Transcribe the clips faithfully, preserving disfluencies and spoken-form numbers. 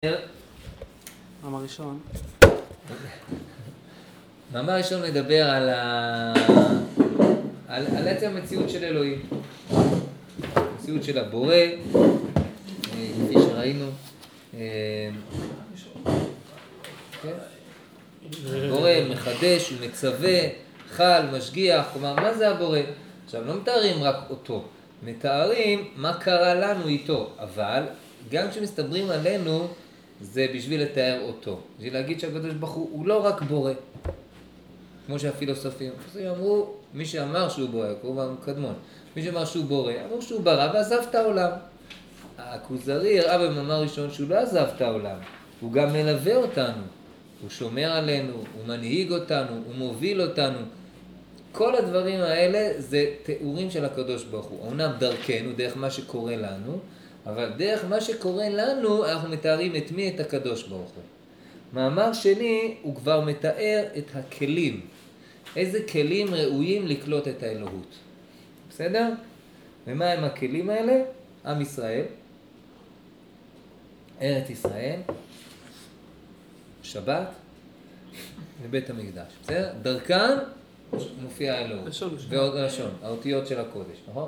מאמר ראשון. מאמר ראשון מדבר על, ה... על, על עצם המציאות של אלוהים. המציאות של הבורא, כפי שראינו. הבורא מחדש, הוא מצווה, חל, משגיח, כלומר, מה זה הבורא? עכשיו, לא מתארים רק אותו, מתארים מה קרה לנו איתו, אבל גם כשמסתברים עלינו, זה בשביל לתאר אותו. בשביל להגיד שהקדוש ברוך הוא הוא לא רק בורא. כמו שהפילוסופים אמרו, מי שאמר שהוא בורא, כמובן קדמון, מי שאמר שהוא בורא, אמרו שהוא ברא ועזב את העולם. הכוזרי הראה במאמר ראשון שהוא לא עזב את העולם, הוא גם מלווה אותנו, הוא שומר עלינו, הוא מנהיג אותנו, הוא מוביל אותנו. כל הדברים האלה זה תיאורים של הקדוש ברוך הוא. אומנם דרכנו, דרך מה שקורה לנו, אבל דרך מה שקורה לנו אנחנו מתארים את מי? את הקדוש ברוך הוא. מאמר שני הוא כבר מתאר את הכלים. איזה כלים ראויים לקלוט את האלוהות. בסדר? ומה הם הכלים האלה? עם ישראל, ארץ ישראל, שבת ובית המקדש. בסדר? דרכן מופיע האלוהות. ועוד לשון, האותיות של הקודש, נכון?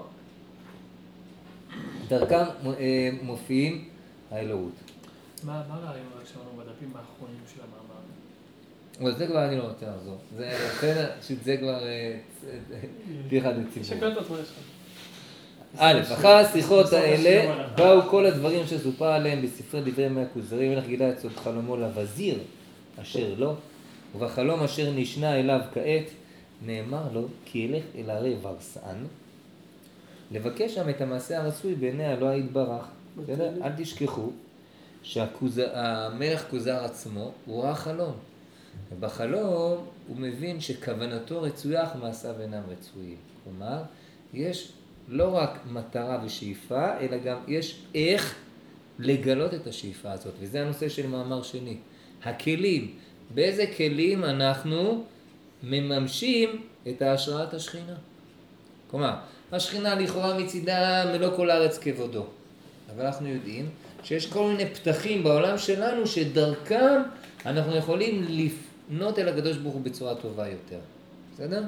דרכם מופיעים האלוהות. מה הרעיון רק שמענו בדפים האחרונים של המאמר? אבל זה כבר אני לא רוצה לחזור. זה בסדר, שזה כבר פתיחת הציבור. שקלת אותו יש לך. א', אחר השיחות האלה באו כל הדברים שסופר עליהם בספרי דברי ימי הכוזרי, מלך גילה את סוד חלומו לווזיר אשר לו, ובחלום אשר נשנה אליו כעת, נאמר לו כי ילך אל הרי ורסאן, לבקש שם את המעשה הרצוי בעיני אלוהי יתברך. אל תשכחו שהמלך כוזר עצמו הוא ראה חלום. ובחלום הוא מבין שכוונתו רצויה אך מעשיו אינם רצויים. כלומר, יש לא רק מטרה ושאיפה, אלא גם יש איך לגלות את השאיפה הזאת. וזה הנושא של מאמר שני. הכלים. באיזה כלים אנחנו מממשים את ההשראת השכינה? כלומר, השכינה לכאורה מצידה מלוא כל הארץ כבודו. אבל אנחנו יודעים שיש כל מיני פתחים בעולם שלנו שדרכם אנחנו יכולים לפנות אל הקדוש ברוך הוא בצורה טובה יותר. בסדר?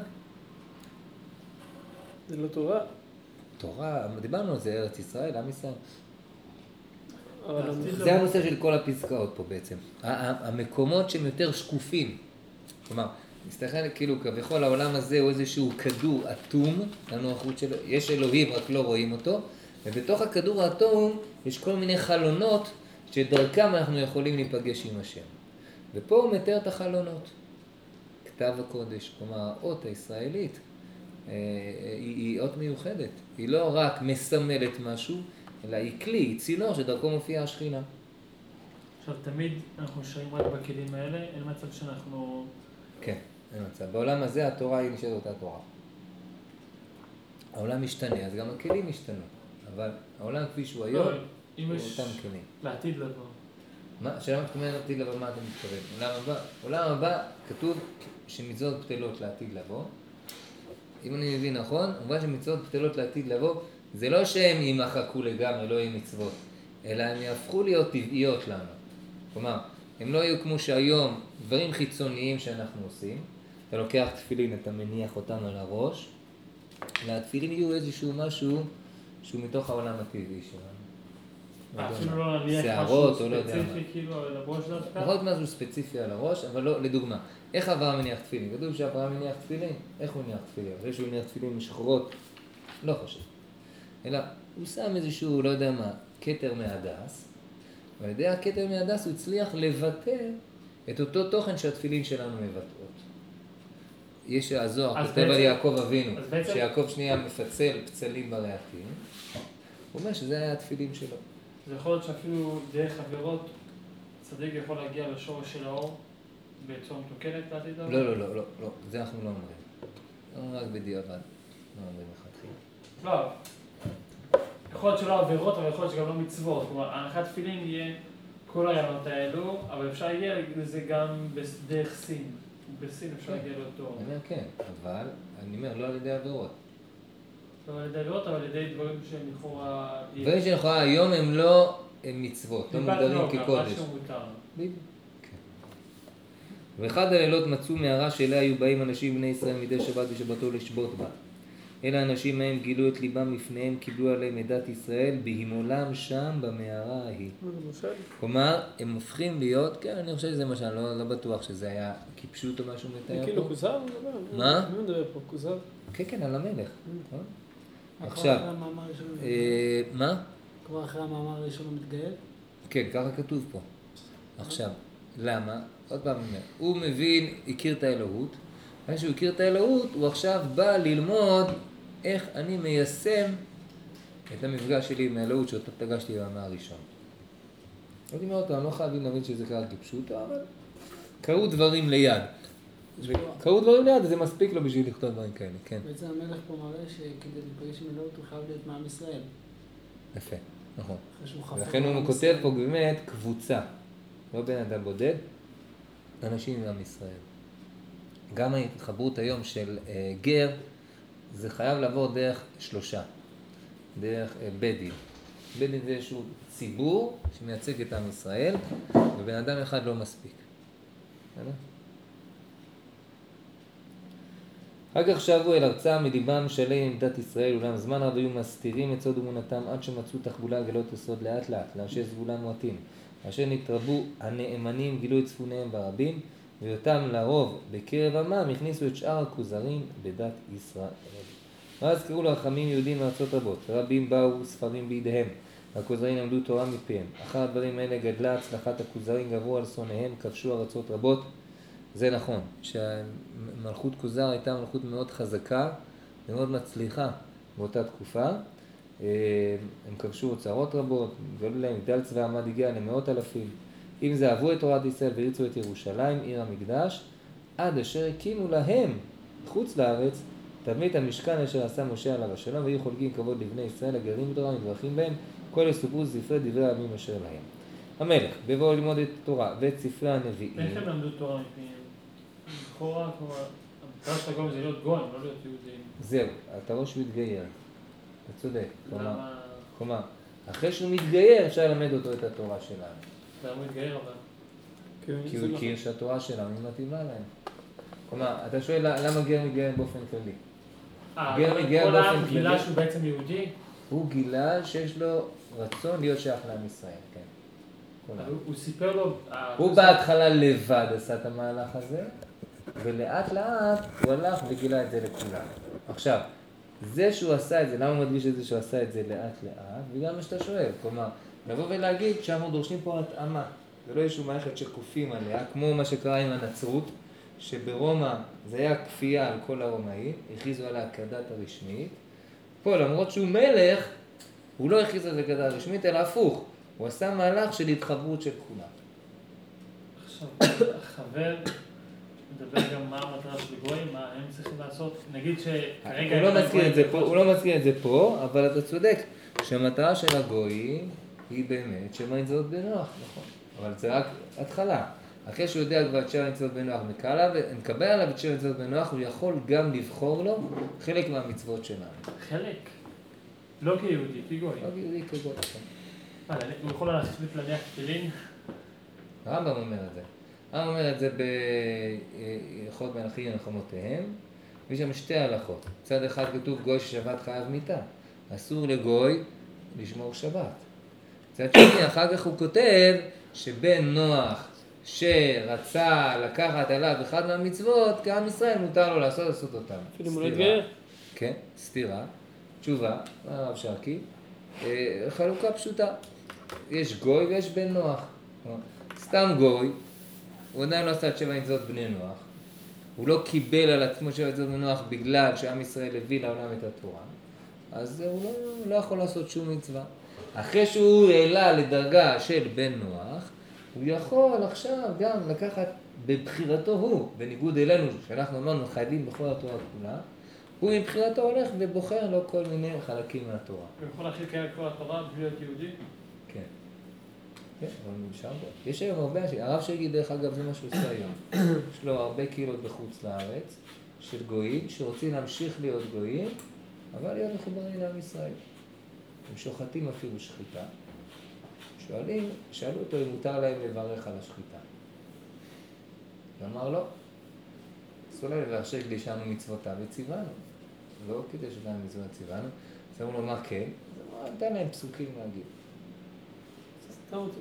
זה לא תורה. תורה, דיברנו על זה, ארץ ישראל, עם ישראל. זה הנושא של כל הפסקאות פה בעצם. המקומות שהם יותר שקופים. כלומר, מסתכל כאילו כבכל העולם הזה הוא איזשהו כדור אטום, לנוחיות שלו, יש אלוהים רק לא רואים אותו, ובתוך הכדור האטום יש כל מיני חלונות שדרכם אנחנו יכולים להיפגש עם השם. ופה הוא מתאר את החלונות. כתב הקודש, כלומר האות הישראלית, היא, היא אות מיוחדת. היא לא רק מסמלת משהו, אלא היא כלי, היא צינור שדרכו מופיעה השכינה. עכשיו תמיד אנחנו נשארים רק בכלים האלה, אין מצב שאנחנו... כן, אין מצב. בעולם הזה התורה היא נשארת אותה תורה. העולם משתנה, אז גם הכלים משתנו. אבל העולם כפי שהוא היום, הוא אותם כלים. לעתיד לבוא. מה? שאלה מתכוונת לעתיד לבוא, מה אתה מתכוון? עולם הבא? עולם הבא כתוב שמצוות בטלות לעתיד לבוא. אם אני מבין נכון, אומר שמצוות בטלות לעתיד לבוא, זה לא שהם יימחקו לגמרי, לא יהיו מצוות, אלא הם יהפכו להיות טבעיות לנו. כלומר, הם לא יהיו כמו שהיום דברים חיצוניים שאנחנו עושים. אתה לוקח תפילין, אתה מניח אותם על הראש, והתפילין יהיו איזשהו משהו שהוא מתוך העולם הטבעי שלנו. אפילו לא נניח משהו ספציפי כאילו על הראש דווקא? יכול להיות משהו ספציפי על הראש, אבל לא, לדוגמה, איך אברהם מניח תפילין? כתוב שאברהם מניח תפילין? איך הוא מניח תפילין? אחרי שהוא מניח תפילין משחורות? לא חושב. אלא הוא שם איזשהו, לא יודע מה, כתר מהדס, ועל ידי הכתר מהדס הוא הצליח לבטא את אותו תוכן שהתפילין שלנו מבטאות. יש הזוהר, כותב על יעקב אבינו, שיעקב שנייה מפצל פצלים ברעתים, הוא אומר שזה היה התפילין שלו. זה יכול להיות שאפילו דרך עבירות, צדיק יכול להגיע לשורש של האור בצורה מתוקנת לעתיד לבוא? לא, לא, לא, לא, לא, זה אנחנו לא אומרים. לא רק בדיעבד, לא אומרים לכתחילה. לא, יכול להיות שלא עבירות, אבל יכול להיות שגם לא מצוות. כלומר, הנחת תפילין יהיה כל הרעיונות האלו, אבל אפשר להגיע לזה גם בדרך סין. בסין אפשר להגיע לאותו. אני אומר כן, אבל אני אומר לא על ידי עבירות. לא על ידי עבירות, אבל על ידי דברים שהם לכאורה... דברים שלכאורה היום הם לא מצוות, לא דיבת מוגדרים לא, גם כקודש. משהו מותר. בדיוק. כן. ואחד הלילות מצאו מערה שאליה היו באים אנשים בני ישראל מדי שבת ושבתו לשבות בה. אלה האנשים מהם גילו את ליבם לפניהם, קיבלו עליהם את דת ישראל, בהימולם שם במערה ההיא. כלומר, הם הופכים להיות, כן, אני חושב שזה משל, לא, לא בטוח שזה היה כיפשות או משהו מתאר פה. כאילו כוזר? מה? מי מדבר פה? כוזר? כן, כן, על המלך. כבר עכשיו, אחרי המאמר הראשון הוא אה, מה? כבר אחרי המאמר הראשון הוא מתגייל? כן, ככה כתוב פה. עכשיו, למה? עוד פעם, הוא מבין, הכיר את האלוהות, אחרי שהוא הכיר את האלוהות, הוא עכשיו בא ללמוד איך אני מיישם את המפגש שלי עם האלוהות שאותו פגשתי במאמר הראשון. עוד אומר אותו, אני לא חייבים להבין שזה קרה כפשוטו, אבל קרו דברים ליד. קרו דברים ליד, אז זה מספיק לו בשביל לכתוב דברים כאלה, כן. בעצם המלך פה מראה שכדי להיפגש עם אלוהות הוא חייב להיות מעם ישראל. יפה, נכון. אחרי שהוא חפר ולכן בעם הוא כותב ישראל. פה באמת קבוצה, לא בן אדם בודד, אנשים מעם ישראל. גם ההתחברות היום של אה, גר, זה חייב לעבור דרך שלושה, דרך אה, בית דין. בית דין זה איזשהו ציבור שמייצג את עם ישראל, ובן אדם אחד לא מספיק. בסדר? אחר כך שבו אל ארצם מליבם שלם עם דת ישראל, אולם זמן רב היו מסתירים את סוד אמונתם עד שמצאו תחבולה גלות הסוד לאט לאט, לאנשי סגולה מועטים. אשר נתרבו הנאמנים גילו את צפוניהם ברבים, ואותם לרוב בקרב עמם הכניסו את שאר הכוזרים בדת ישראל. ואז קראו לרחמים יהודים מארצות רבות, רבים באו ספרים בידיהם, והכוזרים למדו תורה מפיהם. אחר הדברים האלה גדלה הצלחת הכוזרים, גברו על שונאיהם, כבשו ארצות רבות. זה נכון, שהמלכות כוזר הייתה מלכות מאוד חזקה ומאוד מצליחה באותה תקופה. הם כבשו אוצרות רבות, גלו להם, גדל צבא עמד הגיע למאות אלפים. אם זה אהבו את תורת ישראל והריצו את ירושלים, עיר המקדש, עד אשר הקימו להם חוץ לארץ תבנית המשכן אשר עשה משה עליו השלום, והיו חולקים כבוד לבני ישראל הגרים בתורה ומתברכים בהם, כל יסופרו ספרי דברי הימים אשר להם. המלך, בבואו ללמוד את התורה ואת ספרי הנביאים. איך הם למדו תורה מפיהם? לכאורה, כלומר, המטרה של הגויים זה להיות גויים, לא להיות יהודים. זהו, אתה רואה שהוא מתגייר. אתה צודק. כלומר, למה? כלומר, אחרי שהוא מתגייר אפשר ללמד אותו את התורה שלנו. למה הוא מתגייר אבל? כי הוא הכיר שהתורה שלנו היא מתאימה להם. כלומר, אתה שואל למה גר מתגייר באופן כללי? אה, גר מתגייר כל באופן העם גילה כללי. שהוא בעצם יהודי? הוא גילה שיש לו רצון להיות שייך לעם ישראל, כן. כל העם. הוא- הוא סיפר לו... אה, הוא בהתחלה לבד עשה את המהלך הזה, ולאט לאט הוא הלך וגילה את זה לכולם. עכשיו, זה שהוא עשה את זה, למה הוא מדגיש את זה שהוא עשה את זה לאט לאט? בגלל מה שאתה שואל, כלומר, לבוא ולהגיד שאנחנו דורשים פה התאמה. זה לא איזושהי מערכת שכופים עליה, כמו מה שקרה עם הנצרות, שברומא זה היה כפייה על כל הרומאים, הכריזו עליה כדת הרשמית. פה, למרות שהוא מלך, הוא לא הכריז על זה כדת הרשמית, אלא הפוך. הוא עשה מהלך של התחברות של כולם. עכשיו, החבר מדבר גם מה המטרה של גויים, מה הם צריכים לעשות. נגיד שכרגע... הוא לא מזכיר את זה פה, הוא לא מזכיר את זה פה, אבל אתה צודק שהמטרה של הגויים היא באמת שבע מצוות בנוח, נכון. אבל זה רק התחלה. אחרי שהוא יודע כבר את שבע מצוות בנוח, מקבל עליו את שבע מצוות בנוח, הוא יכול גם לבחור לו חלק מהמצוות שלנו. חלק. לא כיהודי, כגוי. לא כיהודי כגוי. מה, הוא יכול להחליט להניח תפילין? הרמב"ם אומר את זה. הרמב"ם אומר את זה בהלכות מלכים ולחומותיהם, ויש שם שתי הלכות. צד אחד כתוב גוי ששבת חייב מיתה. אסור לגוי לשמור שבת. צד שני, אחר כך הוא כותב שבן נוח שרצה לקחת עליו אחד מהמצוות, כעם ישראל מותר לו לעשות, לעשות אותם. אפילו אם הוא לא התגייר? כן, סתירה. תשובה, הרב שרקי, אה, חלוקה פשוטה. יש גוי ויש בן נוח. סתם גוי, הוא עדיין לא עשה את שבע מצוות בני נוח. הוא לא קיבל על עצמו שבע מצוות בני נוח בגלל שעם ישראל הביא לעולם את התורה. אז הוא לא, הוא לא יכול לעשות שום מצווה. אחרי שהוא העלה לדרגה של בן נוח, הוא יכול עכשיו גם לקחת בבחירתו הוא, בניגוד אלינו, שאנחנו אמרנו חייבים בכל התורה כולה, הוא מבחירתו הולך ובוחר לו כל מיני חלקים מהתורה. הוא יכול להחליט כאלה כל התורה בלי להיות יהודי? כן. כן, אבל נמשל בו. יש היום הרבה אנשים, הרב שגיא דרך אגב זה מה שהוא עושה היום. יש לו הרבה קהילות בחוץ לארץ של גויים שרוצים להמשיך להיות גויים, אבל להיות מחוברים לעם ישראל. הם שוחטים אפילו שחיטה, שואלים, שאלו אותו אם מותר להם לברך על השחיטה. אמר לא, אסור להם לברך שהקדישנו מצוותיו וציוונו. לא כדי שלהם מצוות ציוונו. אז אמרו לו מה כן? אז אמרו, נתן להם פסוקים להגיד. סתם אותי.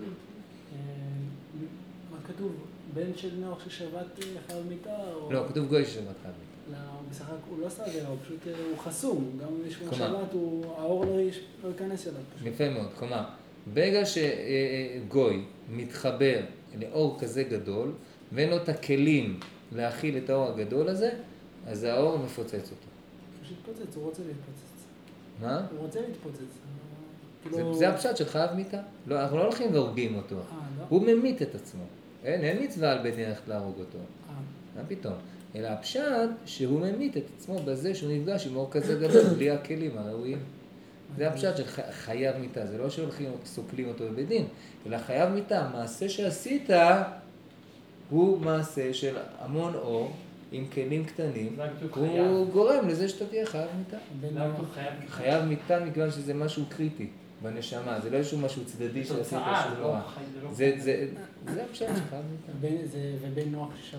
מה כתוב? בן של נוח ששבת חייב מיתה? לא, כתוב גוי ששבת חייב מיתה. בסך הכל הוא לא סתם, הוא פשוט הוא חסום. גם אם יש כלומר. שבת, האור לא ייכנס אליו. יפה מאוד, כלומר, ברגע שגוי מתחבר לאור כזה גדול, ואין לו את הכלים להכיל את האור הגדול הזה, אז האור מפוצץ אותו. פשוט פוצץ, הוא רוצה להתפוצץ. מה? הוא רוצה להתפוצץ. זה, זה הפשט של חייב מיתה. לא, אנחנו לא הולכים והורגים אותו. אה, לא? הוא ממית את עצמו. אין, אין מצווה על בית דין ללכת להרוג אותו. אה. מה פתאום? אלא הפשט שהוא ממית את עצמו בזה שהוא נפגש עם אור כזה גדול בלי הכלים הראויים. זה הפשט של חייב מיתה. זה לא שהולכים סוקלים אותו בבית דין, אלא חייב מיתה. מעשה שעשית הוא מעשה של המון אור עם כלים קטנים. הוא גורם לזה שאתה תהיה חייב מיתה. חייב מיתה מכיוון שזה משהו קריטי בנשמה. זה לא איזשהו משהו צדדי שעשית שהוא לא רע. זה הפשט של חייב מיתה. ובן נוח ששבת?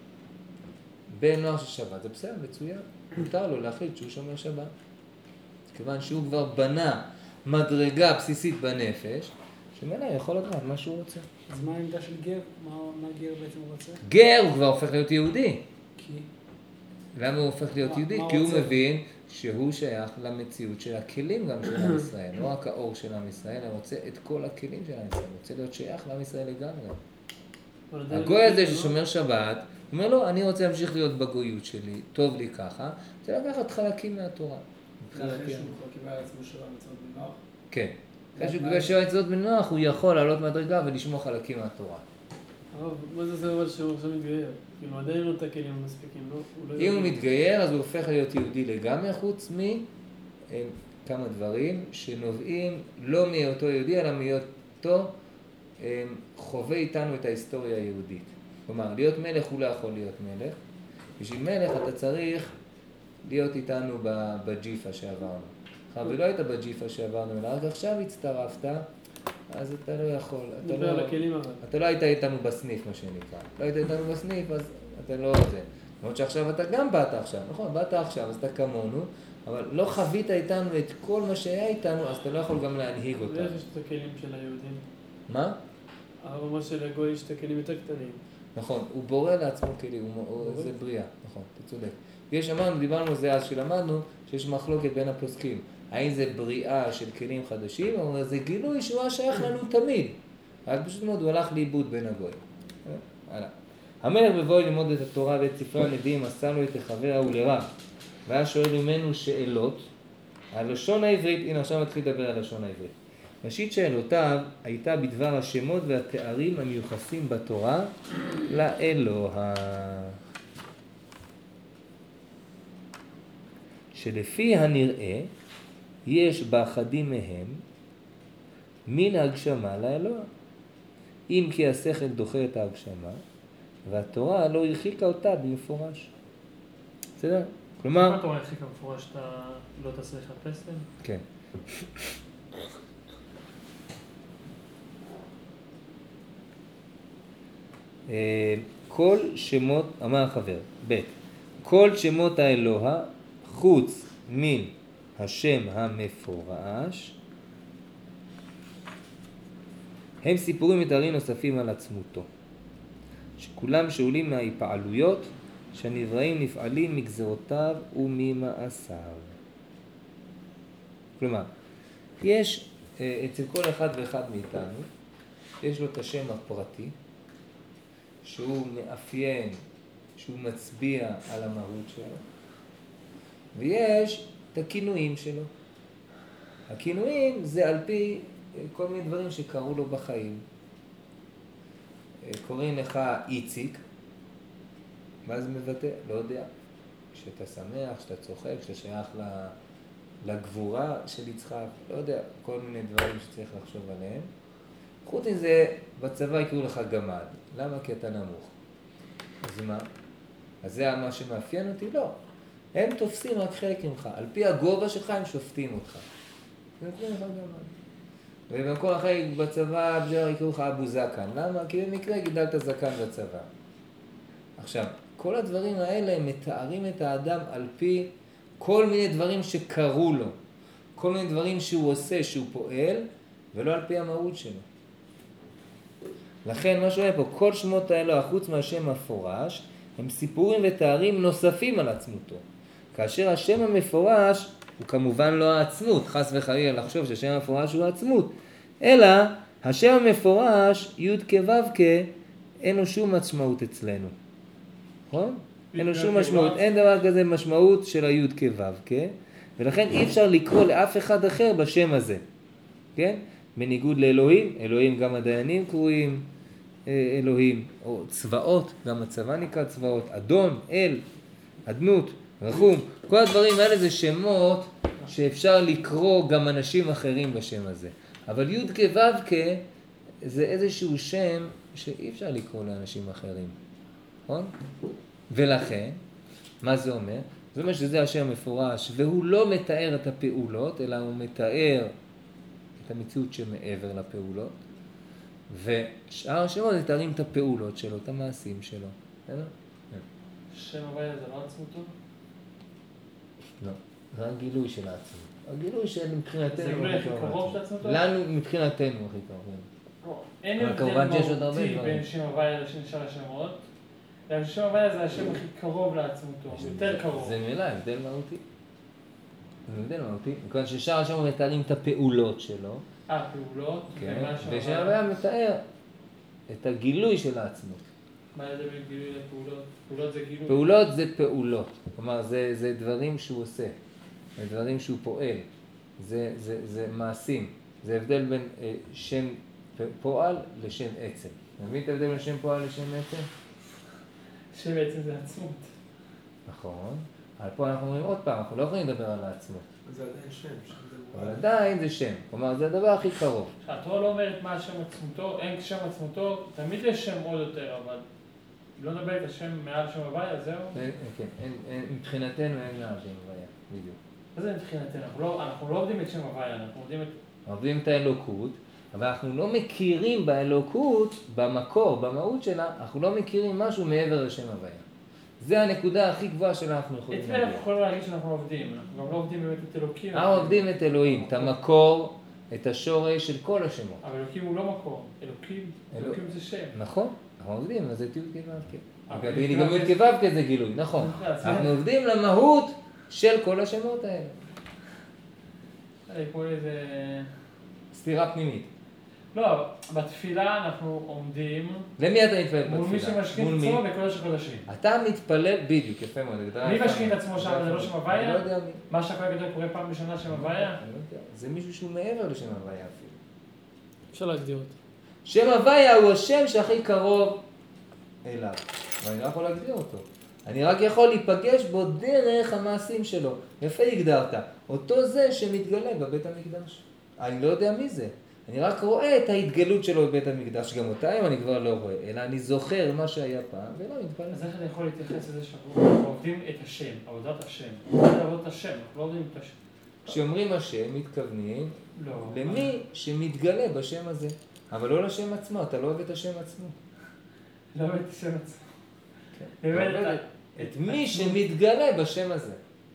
בן נוח ששבת, זה בסדר, מצוין. מותר לו להחליט שהוא שומר שבת. כיוון שהוא כבר בנה מדרגה בסיסית בנפש, שמנה יכול לדעת מה שהוא רוצה. אז מה העמדה של גר? מה, מה גר בעצם רוצה? גר הוא כבר הופך להיות יהודי. כי? למה הוא הופך להיות מה, יהודי? מה כי הוא רוצה? מבין שהוא שייך למציאות של הכלים גם של עם ישראל. לא רק האור של עם ישראל, הוא רוצה את כל הכלים של עם ישראל. הוא רוצה להיות שייך לעם ישראל לגמרי. הגוי הזה ששומר שבת, הוא אומר לו, אני רוצה להמשיך להיות בגויות שלי, טוב לי ככה, רוצה לקחת חלקים מהתורה. אחרי שהוא כבר קיבל על עצמו שבע מצוות בן נוח? כן. אחרי שהוא קיבל שבע מצוות בן נוח, הוא יכול לעלות מדרגה ולשמוע חלקים מהתורה. הרב, מה זה עושה אבל שהוא עכשיו מתגייר? כאילו עדיין אין לו את הכלים המספיקים, לא? אם הוא מתגייר, אז הוא הופך להיות יהודי לגמרי, חוץ מכמה דברים שנובעים לא מהיותו יהודי, אלא מהיותו חווה איתנו את ההיסטוריה היהודית. כלומר, להיות מלך הוא לא יכול להיות מלך. בשביל מלך אתה צריך להיות איתנו בג'יפה שעברנו. ולא היית בג'יפה שעברנו, אלא רק עכשיו הצטרפת, אז אתה לא יכול. אתה נדבר לא, על הכלים אבל. אתה לא היית איתנו בסניף, מה שנקרא. לא היית איתנו בסניף, אז אתה לא זה. למרות שעכשיו אתה גם באת עכשיו, נכון? באת עכשיו, אז אתה כמונו, אבל לא חווית איתנו את כל מה שהיה איתנו, אז אתה לא יכול גם להנהיג אותנו. ואיך יש את הכלים של היהודים? מה? הרב אמר שלגוי יש את הכלים יותר קטנים. נכון, הוא בורא לעצמו כלים, הוא, הוא, זה בריאה, נכון, אתה צודק. יש, אמרנו, דיברנו על זה אז שלמדנו, שיש מחלוקת בין הפוסקים. האם זה בריאה של כלים חדשים, או זה גילוי שהוא היה שייך לנו תמיד. אז פשוט מאוד הוא הלך לאיבוד בין הגוי. הלאה. המלך בבואי ללמוד את התורה ואת ספרי הנביאים, עשה לו את לחבר ולרב, והיה שואל ממנו שאלות על לשון העברית. הנה עכשיו מתחיל לדבר על לשון העברית. ראשית שאלותיו הייתה בדבר השמות והתארים המיוחסים בתורה לאלוה. שלפי הנראה יש באחדים מהם מן ההגשמה לאלוה. אם כי השכל דוחה את ההגשמה, והתורה לא הרחיקה אותה במפורש. בסדר? כלומר... מה התורה הרחיקה במפורש שאתה לא תעשה לך פסל? כן. כל שמות, אמר החבר, ב' כל שמות האלוה חוץ מן השם המפורש הם סיפורים מתארים נוספים על עצמותו, שכולם שאולים מההפעלויות שהנבראים נפעלים מגזרותיו וממעשיו. כלומר, יש אצל כל אחד ואחד מאיתנו, יש לו את השם הפרטי, שהוא מאפיין, שהוא מצביע על המהות שלו, ויש את הכינויים שלו. הכינויים זה על פי כל מיני דברים שקרו לו בחיים. קוראים לך איציק, מה זה מבטא? לא יודע. כשאתה שמח, כשאתה צוחק, כשאתה שייך לגבורה של יצחק, לא יודע, כל מיני דברים שצריך לחשוב עליהם. חוץ מזה, בצבא יקראו לך גמד. למה? כי אתה נמוך. אז מה? אז זה מה שמאפיין אותי? לא. הם תופסים רק חלק ממך. על פי הגובה שלך הם שופטים אותך. זה נקרא לך גמד. ובמקום אחר בצבא בג'ר יקראו לך אבו זקן. למה? כי במקרה גידלת זקן בצבא. עכשיו, כל הדברים האלה הם מתארים את האדם על פי כל מיני דברים שקרו לו. כל מיני דברים שהוא עושה, שהוא פועל, ולא על פי המהות שלו. לכן מה שאומר פה, כל שמות האלוה, חוץ מהשם המפורש, הם סיפורים ותארים נוספים על עצמותו. כאשר השם המפורש הוא כמובן לא העצמות, חס וחלילה לחשוב שהשם המפורש הוא העצמות, אלא השם המפורש, י' כו' כ', אין לו שום משמעות אצלנו. נכון? אין לו שום משמעות, אין דבר כזה משמעות של הי' כו' כ', ולכן אי אפשר לקרוא לאף אחד אחר בשם הזה. כן? בניגוד לאלוהים, אלוהים גם הדיינים קרואים אלוהים, או צבאות, גם הצבא נקרא צבאות, אדון, אל, אדנות, רחום, כל הדברים האלה זה שמות שאפשר לקרוא גם אנשים אחרים בשם הזה. אבל י' כו' כ' זה איזשהו שם שאי אפשר לקרוא לאנשים אחרים. נכון? ולכן, מה זה אומר? זה אומר שזה השם המפורש, והוא לא מתאר את הפעולות, אלא הוא מתאר את המציאות שמעבר לפעולות, ושאר השמות מתארים את הפעולות שלו, את המעשים שלו. בסדר? שם הוויה זה לא עצמותו? לא, זה הגילוי של העצמות. הגילוי של מבחינתנו... זה גילוי הכי קרוב של עצמותו? לנו מבחינתנו הכי קרוב. אין אבל כמובן שיש עוד הבדל הרבה מהותי דברים. בין שם הוויה לשם שאר השמות, והשם הוויה זה השם הכי קרוב לעצמותו, יותר קרוב. זה מילה, הבדל מהותי. זה הבדל מהותי. מכיוון ששאר השמות מתארים את הפעולות שלו, אה, פעולות? כן, ומה שם ושם הוויה? הוויה מתאר את הגילוי של העצמות. מה ההבדל בין גילוי לפעולות? פעולות זה גילוי. פעולות זה פעולות, כלומר זה, זה דברים שהוא עושה, זה דברים שהוא פועל, זה, זה, זה מעשים, זה הבדל בין אה, שם פועל לשם עצם. מבין את ההבדל בין שם פועל לשם עצם? שם בעצם זה עצמות. נכון, אבל פה אנחנו אומרים עוד פעם, אנחנו לא יכולים לדבר על העצמות, זה עדיין שם, שם זה אבל מועד. עדיין זה שם, כלומר זה הדבר הכי קרוב. התורה לא אומרת מה השם עצמותו, אין שם עצמותו, תמיד יש שם עוד יותר, אבל לא נדבר את השם מעל שם הוויה, זהו? זה- כן, אין, אין, מבחינתנו אין מעל שם הוויה, בדיוק. מה זה מבחינתנו? אנחנו לא, אנחנו לא עובדים את שם הוויה, אנחנו עובדים את... עובדים את האלוקות, אבל אנחנו לא מכירים באלוקות, במקור, במהות שלה, אנחנו לא מכירים משהו מעבר לשם הוויה. זה הנקודה הכי גבוהה שלה אנחנו יכולים את מי אנחנו להגיע. יכולים להגיד שאנחנו עובדים? אנחנו גם לא עובדים באמת את אלוקים. אנחנו עובדים את אלוהים, את המקור, את השורש של כל השמות. אבל אלוקים הוא לא מקור, אלוקים, אלו- אלוקים זה שם. נכון, אנחנו עובדים, אז זה י' כו' כ'. אבל תגידי יש גם גם י' כו' כ' זה גילוי, נכון. נכון, אז אנחנו זה- עובדים למהות של כל השמות האלה. אה, כמו איזה... סתירה פנימית. לא, בתפילה אנחנו עומדים למי אתה מתפלל בתפילה? מול מי שמשכין מול את מי? עצמו בקודש הקודשים. אתה מתפלל, בדיוק, יפה מאוד. הגדרה מי יפה משכין את מאוד. עצמו שם? יפה זה לא מאוד. שם הוויה? אני לא יודע מי. מה שהכהן הגדול קורא פעם בשנה שם הוויה? אני לא יודע. זה מישהו שהוא מעבר לשם הוויה אפילו. אפשר להגדיר אותו. שם הוויה הוא השם שהכי קרוב אליו, ואני לא יכול להגדיר אותו. אני רק יכול להיפגש בו דרך המעשים שלו. יפה הגדרת. אותו זה שמתגלה בבית המקדש. אני לא יודע מי זה. אני רק רואה את ההתגלות שלו בבית המקדש. גם אותה היום אני כבר לא רואה, אלא אני זוכר מה שהיה פעם ולא מתפלל. אז איך אני יכול להתייחס לזה שאנחנו עובדים את השם, עבודת השם? מה זה עבודת השם? אנחנו לא עובדים את השם. כשאומרים השם, מתכוונים לא. למי שמתגלה בשם הזה. אבל לא לשם עצמו, אתה לא אוהב את השם עצמו. לא את השם עצמו. כן. באמת, אתה אוהב את- את מי שמתגלה בשם הזה.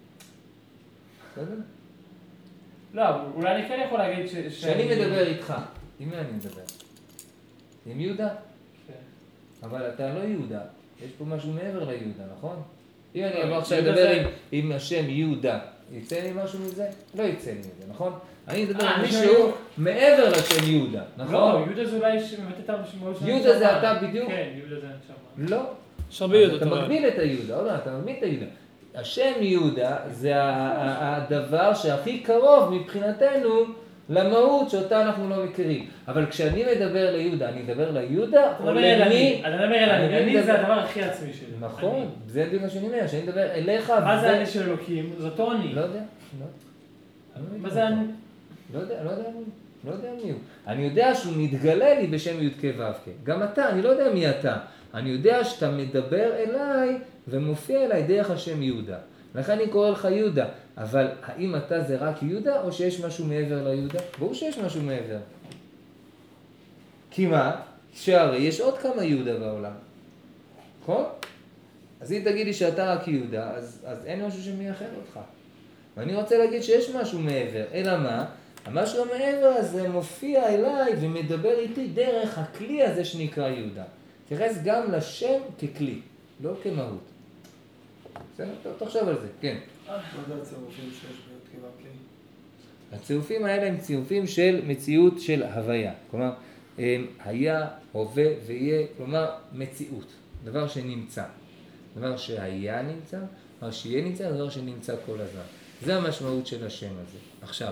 בסדר? לא, אולי אני כן יכול להגיד ש... כשאני מדבר איתך, עם מי אני מדבר? עם יהודה? כן. אבל אתה לא יהודה, יש פה משהו מעבר ליהודה, נכון? אם אני לא, אבוא עכשיו יהודה לדבר זה- עם, עם השם יהודה, יצא לי משהו מזה? לא יצא לי מזה, נכון? אני מדבר אה, עם אני מישהו שואל- מעבר לשם יהודה, לא, נכון? יהודה זה אולי שמבטא את המשמעות של יהודה זה הנשמה. אתה בדיוק? כן, יהודה זה הנשמה. לא. יש הרבה אז יודעות, אתה אבל... מגביל את היהודה, עוד מעט, אתה מגביל את היהודה. השם יהודה זה ה- ה- הדבר שהכי קרוב מבחינתנו למהות שאותה אנחנו לא מכירים. אבל כשאני מדבר ליהודה, אני מדבר ליהודה אתה או מדבר אל אני, למי? אתה מדבר אל אני, אני אני זה מדבר- הדבר הכי עצמי שלי. נכון, אני. זה בדיוק מה שאני אומר, שאני מדבר אליך. מה ו- זה אני של אלוקים? זה אותו אני. לא יודע, לא. אני לא מה יודע זה אותו. אני? לא יודע, לא יודע מי, לא יודע מי הוא. אני יודע שהוא מתגלה לי בשם י' כ' ו' כ'. גם אתה, אני לא יודע מי אתה. אני יודע שאתה מדבר אליי ומופיע אליי דרך השם יהודה. לכן אני קורא לך יהודה. אבל האם אתה זה רק יהודה או שיש משהו מעבר ליהודה? ברור שיש משהו מעבר. כי מה? שהרי יש עוד כמה יהודה בעולם. נכון? אז אם תגיד לי שאתה רק יהודה, אז, אז אין משהו שמייחד אותך. ואני רוצה להגיד שיש משהו מעבר. אלא מה? המשהו המעבר הזה מופיע אליי ומדבר איתי דרך הכלי הזה שנקרא יהודה. תראה גם לשם ככלי, לא כמהות. בסדר? תחשוב על זה, כן. מה זה הצירופים שיש ביות כבקי? הצירופים האלה הם צירופים של מציאות של הוויה. כלומר, היה, הווה ויהיה, כלומר מציאות. דבר שנמצא. דבר שהיה נמצא, דבר שיהיה נמצא, דבר שנמצא כל הזמן. זה המשמעות של השם הזה. עכשיו,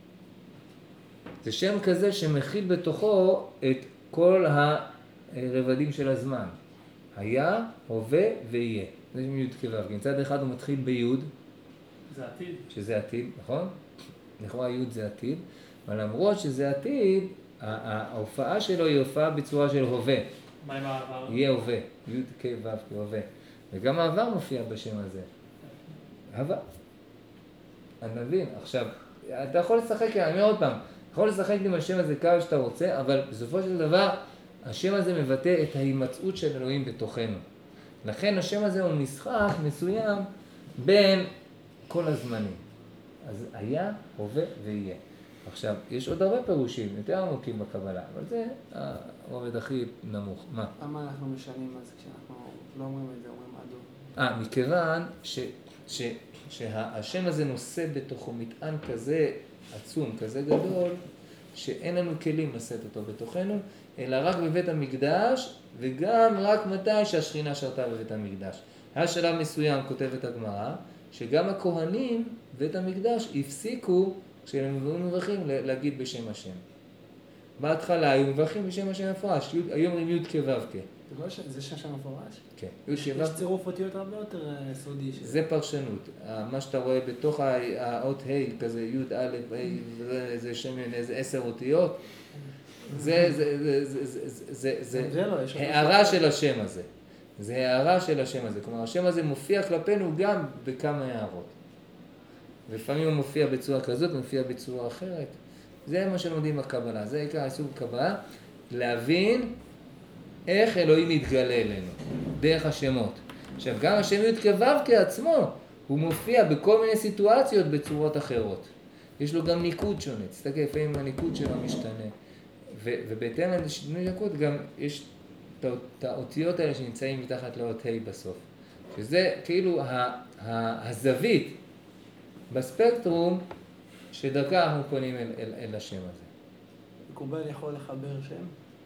זה שם כזה שמכיל בתוכו את כל הרבדים של הזמן. היה, הווה ויהיה. זה מיוד כבב. מצד אחד הוא מתחיל ביוד. זה עתיד. שזה עתיד, נכון? לכאורה יוד זה עתיד. אבל למרות שזה עתיד, ההופעה שלו היא הופעה בצורה של הווה. מה עם העבר? יהיה הווה. יוד כבב כהווה. וגם העבר מופיע בשם הזה. הווה. אני מבין. עכשיו, אתה יכול לשחק, אני אומר עוד פעם, יכול לשחק עם השם הזה כמה שאתה רוצה, אבל בסופו של דבר, השם הזה מבטא את ההימצאות של אלוהים בתוכנו. לכן השם הזה הוא משחק מסוים בין כל הזמנים. אז היה, הווה ויהיה. עכשיו, יש עוד הרבה פירושים, יותר עמוקים בקבלה, אבל זה הרובד הכי נמוך. מה? למה אנחנו משנים אז כשאנחנו לא אומרים את זה, אומרים אדום? אה, מכיוון ש, ש, שהשם הזה נושא בתוכו מטען כזה עצום, כזה גדול, שאין לנו כלים לשאת אותו בתוכנו, אלא רק בבית המקדש, וגם רק מתי שהשכינה שרתה בבית המקדש. היה שלב מסוים, כותבת הגמרא, שגם הכהנים בבית המקדש הפסיקו, כשהם מברכים, להגיד בשם השם. בהתחלה היו מברכים בשם השם מפורש, היו אומרים י' כו' כ'. זה שם שם מפורש? כן. י' כו'. יש צירוף אותיות הרבה יותר סודי. זה פרשנות. מה שאתה רואה בתוך האות ה' כזה י' א' ה' זה שם איזה עשר אותיות. זה הערה של השם הזה. זה הערה של השם הזה. כלומר, השם הזה מופיע כלפינו גם בכמה הערות. לפעמים הוא מופיע בצורה כזאת, מופיע בצורה אחרת. זה מה שלומדים בקבלה. זה עיקר העיסוק בקבלה, להבין איך אלוהים מתגלה אלינו, דרך השמות. עכשיו, גם השם י' כו' כעצמו, הוא מופיע בכל מיני סיטואציות בצורות אחרות. יש לו גם ניקוד שונה. תסתכל, לפעמים הניקוד שלו משתנה. ו- ובהתאם לשינוי ניקוד גם יש את האותיות האלה שנמצאים מתחת לאות ה' בסוף. שזה כאילו ה- ה- הזווית בספקטרום שדרכה אנחנו פונים אל, אל, אל השם הזה. מקובל יכול לחבר שם?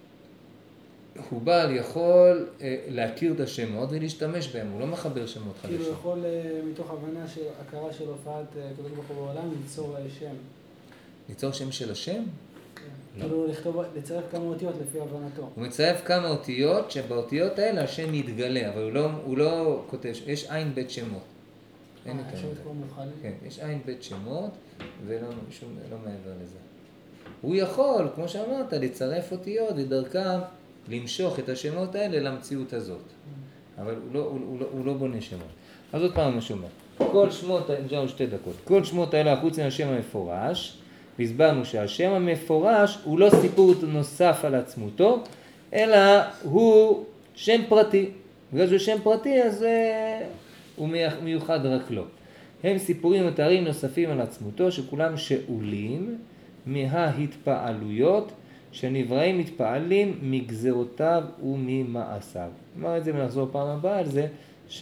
מקובל יכול אה, להכיר את השמות ולהשתמש בהם, הוא לא מחבר שמות חדשים. כאילו יכול אה, מתוך הבנה של הכרה של הופעת הקדוש ברוך הוא בעולם ליצור שם. ליצור שם של השם? לא. כאילו לכתוב, לצרף כמה אותיות לפי הבנתו. הוא מצרף כמה אותיות שבאותיות האלה השם מתגלה, אבל הוא לא, הוא לא כותב, יש עין בית שמות. אין יותר מזה. כן, יש עין בית שמות ולא שום, לא מעבר לזה. הוא יכול, כמו שאמרת, לצרף אותיות ודרכם למשוך את השמות האלה למציאות הזאת. אבל הוא לא, הוא, הוא לא, הוא לא בונה שמות. אז עוד פעם מה שאומר. כל שמות, נשארנו שתי דקות, כל שמות האלה חוץ מהשם המפורש, והסברנו שהשם המפורש הוא לא סיפור נוסף על עצמותו, אלא הוא שם פרטי. בגלל שהוא שם פרטי, אז הוא מיוחד רק לו. הם סיפורים ומתארים נוספים על עצמותו, שכולם שאולים מההתפעלויות, שנבראים מתפעלים מגזרותיו וממעשיו. אמר את זה ונחזור פעם הבאה על זה,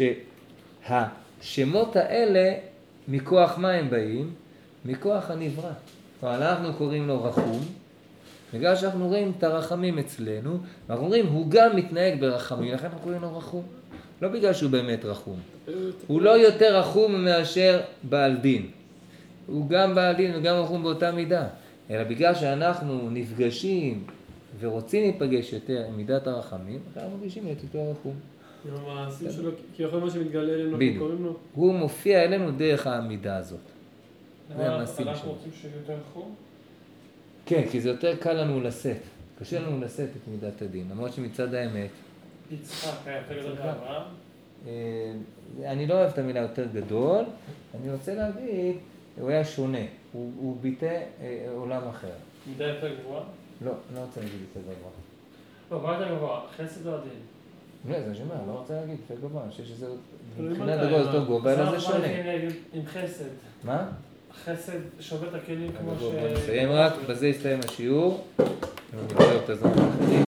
שהשמות האלה, מכוח מה הם באים? מכוח הנברא. אבל אנחנו קוראים לו רחום, בגלל שאנחנו רואים את הרחמים אצלנו, ואנחנו אומרים, הוא גם מתנהג ברחמים, לכן אנחנו קוראים לו רחום. לא בגלל שהוא באמת רחום. הוא לא יותר רחום מאשר בעל דין. הוא גם בעל דין וגם רחום באותה מידה. אלא בגלל שאנחנו נפגשים ורוצים להיפגש יותר עם מידת הרחמים, אנחנו מפגשים את אותו רחום. עם המעשים שלו, כי יכול מה שמתגלה אלינו, אנחנו קוראים לו. הוא מופיע אלינו דרך העמידה הזאת. אבל אנחנו רוצים שיהיה יותר רחום? כן, כי זה יותר קל לנו לשאת. קשה לנו לשאת את מידת הדין. למרות שמצד האמת... יצחק היה יותר גדול מאברהם? אני לא אוהב את המילה יותר גדול. אני רוצה להגיד, הוא היה שונה. הוא ביטא עולם אחר. מידה יותר גבוהה? לא, לא רוצה להגיד יותר גבוה. לא, מה יותר גבוה? חסד או הדין? לא, זה שומע, לא רוצה להגיד, יותר גבוה, אני חושב שזה תלוי מבחינת מתי, הגובה זה מה? יותר גובה, אלא זה אנחנו שונה. הולכים עם חסד. מה? חסד שובר את הכלים כמו אז ש... בואו נסיים רק, בזה יסתיים השיעור. אני נראה את הזמן האחרים.